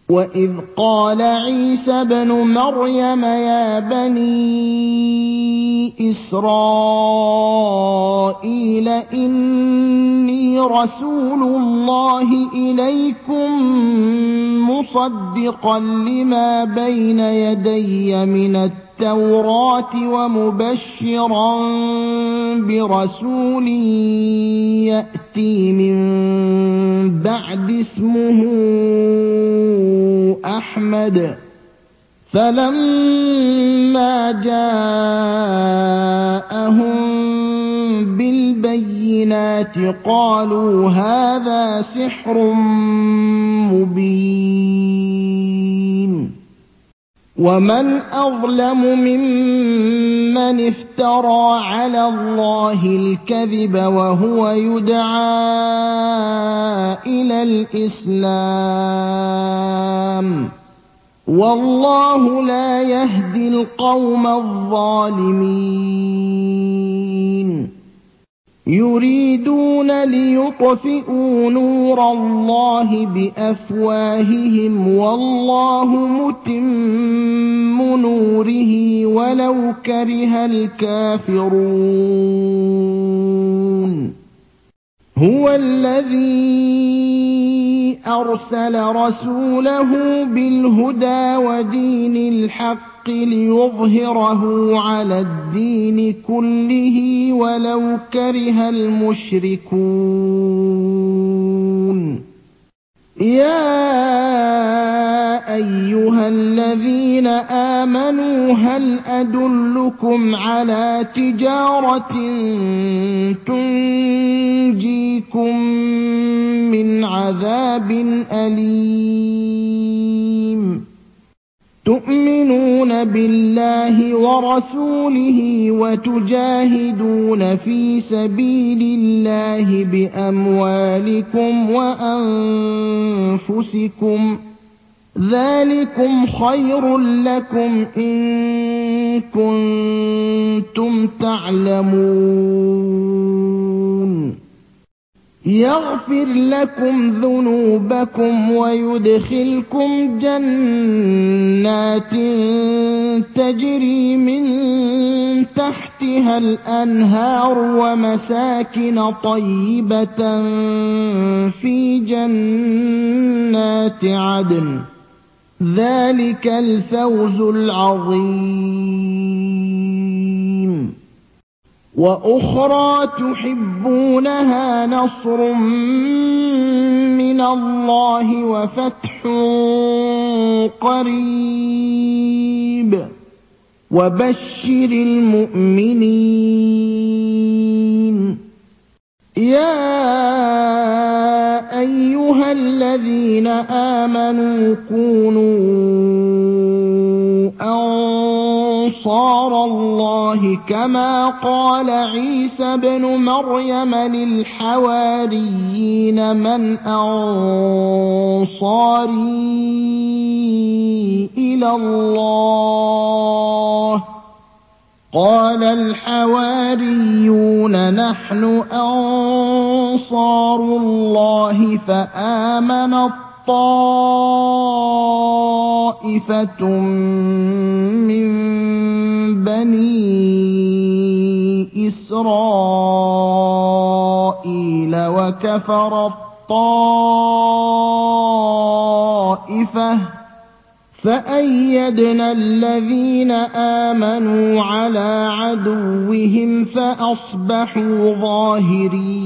وَإِذْ قَالَ عِيسَى ابْنُ مَرْيَمَ يَا بَنِي إِسْرَائِيلَ إِنِّي رَسُولُ اللَّهِ إِلَيْكُم مُّصَدِّقًا لِّمَا بَيْنَ يَدَيَّ مِنَ التَّوْرَاةِ وَمُبَشِّرًا بِرَسُولٍ يَأْتِي مِن بَعْدِي اسْمُهُ أَحْمَدُ ۖ فَلَمَّا جَاءَهُم بِالْبَيِّنَاتِ قَالُوا هَٰذَا سِحْرٌ مُّبِينٌ وَمَنْ أَظْلَمُ مِمَّنِ افْتَرَىٰ عَلَى اللَّهِ الْكَذِبَ وَهُوَ يُدْعَىٰ إِلَى الْإِسْلَامِ ۚ وَاللَّهُ لَا يَهْدِي الْقَوْمَ الظَّالِمِينَ يُرِيدُونَ لِيُطْفِئُوا نُورَ اللَّهِ بِأَفْوَاهِهِمْ وَاللَّهُ مُتِمُّ نُورِهِ وَلَوْ كَرِهَ الْكَافِرُونَ هُوَ الَّذِي أَرْسَلَ رَسُولَهُ بِالْهُدَىٰ وَدِينِ الْحَقِّ لِيُظْهِرَهُ عَلَى الدِّينِ كُلِّهِ وَلَوْ كَرِهَ الْمُشْرِكُونَ يَا أَيُّهَا الَّذِينَ آمَنُوا هَلْ أَدُلُّكُمْ عَلَىٰ تِجَارَةٍ تُنجِيكُم مِّنْ عَذَابٍ أَلِيمٍ تُؤْمِنُونَ بِاللَّهِ وَرَسُولِهِ وَتُجَاهِدُونَ فِي سَبِيلِ اللَّهِ بِأَمْوَالِكُمْ وَأَنفُسِكُمْ ۚ ذَٰلِكُمْ خَيْرٌ لَّكُمْ إِن كُنتُمْ تَعْلَمُونَ يَغْفِرْ لَكُمْ ذُنُوبَكُمْ وَيُدْخِلْكُمْ جَنَّاتٍ تَجْرِي مِن تَحْتِهَا الْأَنْهَارُ وَمَسَاكِنَ طَيِّبَةً فِي جَنَّاتِ عَدْنٍ ۚ ذَٰلِكَ الْفَوْزُ الْعَظِيمُ وَأُخْرَىٰ تُحِبُّونَهَا نَصْرٌ مِّنَ اللَّهِ وَفَتْحٌ قَرِيبٌ ۗ وَبَشِّرِ الْمُؤْمِنِينَ يَا أَيُّهَا الَّذِينَ آمَنُوا كُونُوا أَنصَارَ اللَّهِ كَمَا قَالَ عِيسَى ابْنُ مَرْيَمَ لِلْحَوَارِيِّينَ مَنْ أَنصَارِي إِلَى اللَّهِ ۖ قَالَ الْحَوَارِيُّونَ نَحْنُ أَنصَارُ اللَّهِ فَآمَنَت طَّائِفَةٌ مِّن بَنِي إِسْرَائِيلَ وَكَفَرَت طَّائِفَةٌ ۖ فَأَيَّدْنَا الَّذِينَ آمَنُوا عَلَىٰ عَدُوِّهِمْ فَأَصْبَحُوا ظَاهِرِينَ